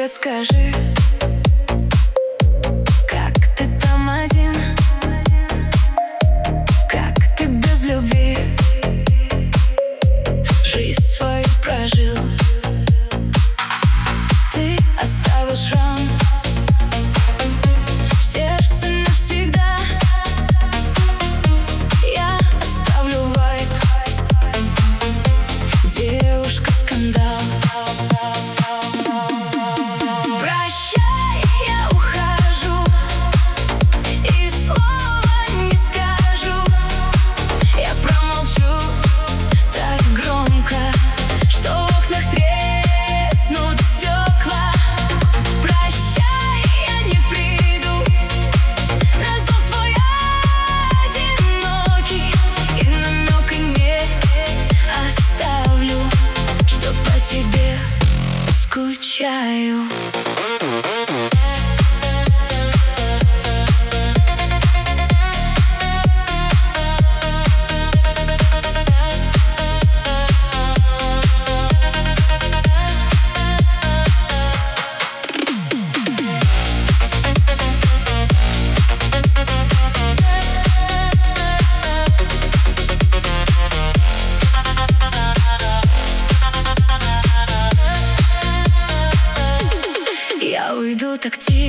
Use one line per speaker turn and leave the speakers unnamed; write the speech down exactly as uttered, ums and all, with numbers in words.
Привет, скажи, как ты там один, как ты без любви жизнь свою прожил. Ты оставил шрам в сердце навсегда. Я оставлю вайб, девушка-скандал. Прощай, я ухожу и слова не скажу. Я промолчу так громко, что в окнах треснут стекла. Прощай, я не приду на зов твой одинокий, и намека не оставлю, что по тебе скучаю. Я уйду так тихо.